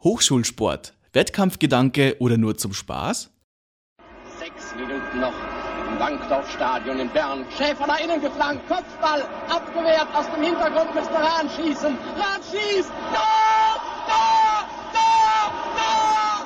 Hochschulsport, Wettkampfgedanke oder nur zum Spaß? 6 Minuten noch im Wankdorf-Stadion in Bern. Schäfer nach innen geflankt, Kopfball, abgewehrt, aus dem Hintergrund müsste Rahn schießen. Rahn schießt, Tor, Tor, Tor, Tor!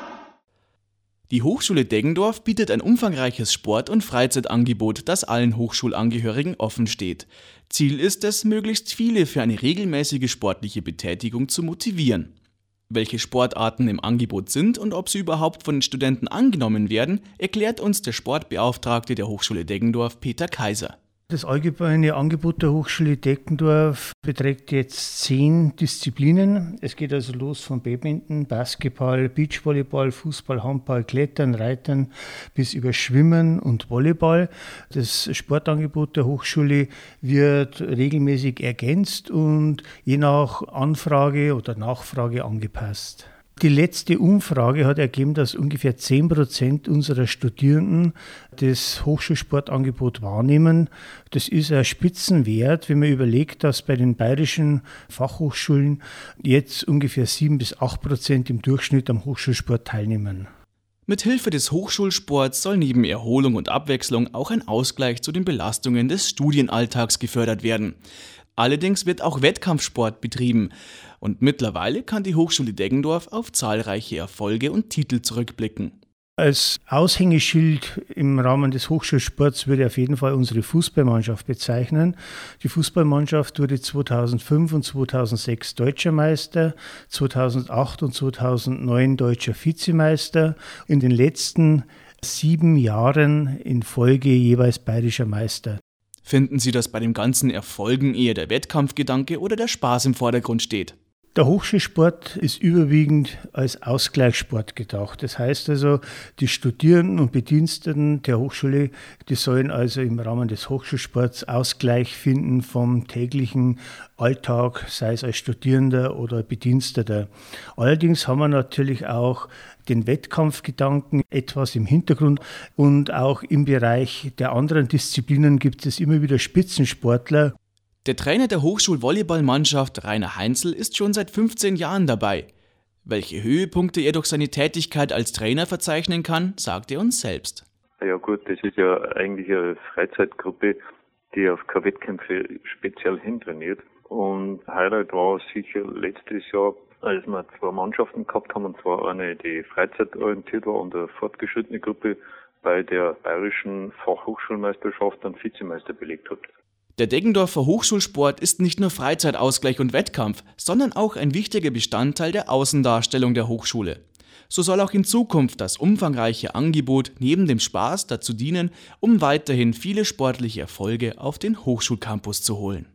Die Hochschule Deggendorf bietet ein umfangreiches Sport- und Freizeitangebot, das allen Hochschulangehörigen offen steht. Ziel ist es, möglichst viele für eine regelmäßige sportliche Betätigung zu motivieren. Welche Sportarten im Angebot sind und ob sie überhaupt von den Studenten angenommen werden, erklärt uns der Sportbeauftragte der Hochschule Deggendorf, Peter Kaiser. Das allgemeine Angebot der Hochschule Deggendorf beträgt jetzt 10 Disziplinen. Es geht also los von Badminton, Basketball, Beachvolleyball, Fußball, Handball, Klettern, Reitern bis über Schwimmen und Volleyball. Das Sportangebot der Hochschule wird regelmäßig ergänzt und je nach Anfrage oder Nachfrage angepasst. Die letzte Umfrage hat ergeben, dass ungefähr 10% unserer Studierenden das Hochschulsportangebot wahrnehmen. Das ist ein Spitzenwert, wenn man überlegt, dass bei den bayerischen Fachhochschulen jetzt ungefähr 7-8% im Durchschnitt am Hochschulsport teilnehmen. Mit Hilfe des Hochschulsports soll neben Erholung und Abwechslung auch ein Ausgleich zu den Belastungen des Studienalltags gefördert werden. Allerdings wird auch Wettkampfsport betrieben und mittlerweile kann die Hochschule Deggendorf auf zahlreiche Erfolge und Titel zurückblicken. Als Aushängeschild im Rahmen des Hochschulsports würde ich auf jeden Fall unsere Fußballmannschaft bezeichnen. Die Fußballmannschaft wurde 2005 und 2006 Deutscher Meister, 2008 und 2009 Deutscher Vizemeister. In den letzten 7 Jahren in Folge jeweils bayerischer Meister. Finden Sie, dass bei den ganzen Erfolgen eher der Wettkampfgedanke oder der Spaß im Vordergrund steht? Der Hochschulsport ist überwiegend als Ausgleichssport gedacht. Das heißt also, die Studierenden und Bediensteten der Hochschule, die sollen also im Rahmen des Hochschulsports Ausgleich finden vom täglichen Alltag, sei es als Studierender oder Bediensteter. Allerdings haben wir natürlich auch den Wettkampfgedanken etwas im Hintergrund und auch im Bereich der anderen Disziplinen gibt es immer wieder Spitzensportler. Der Trainer der Hochschul-Volleyball-Mannschaft, Rainer Heinzel, ist schon seit 15 Jahren dabei. Welche Höhepunkte er durch seine Tätigkeit als Trainer verzeichnen kann, sagt er uns selbst. Ja gut, das ist ja eigentlich eine Freizeitgruppe, die auf keine Wettkämpfe speziell hintrainiert. Und Highlight war sicher letztes Jahr, als wir 2 Mannschaften gehabt haben, und zwar eine, die freizeitorientiert war und eine fortgeschrittene Gruppe bei der bayerischen Fachhochschulmeisterschaft einen Vizemeister belegt hat. Der Deggendorfer Hochschulsport ist nicht nur Freizeitausgleich und Wettkampf, sondern auch ein wichtiger Bestandteil der Außendarstellung der Hochschule. So soll auch in Zukunft das umfangreiche Angebot neben dem Spaß dazu dienen, um weiterhin viele sportliche Erfolge auf den Hochschulcampus zu holen.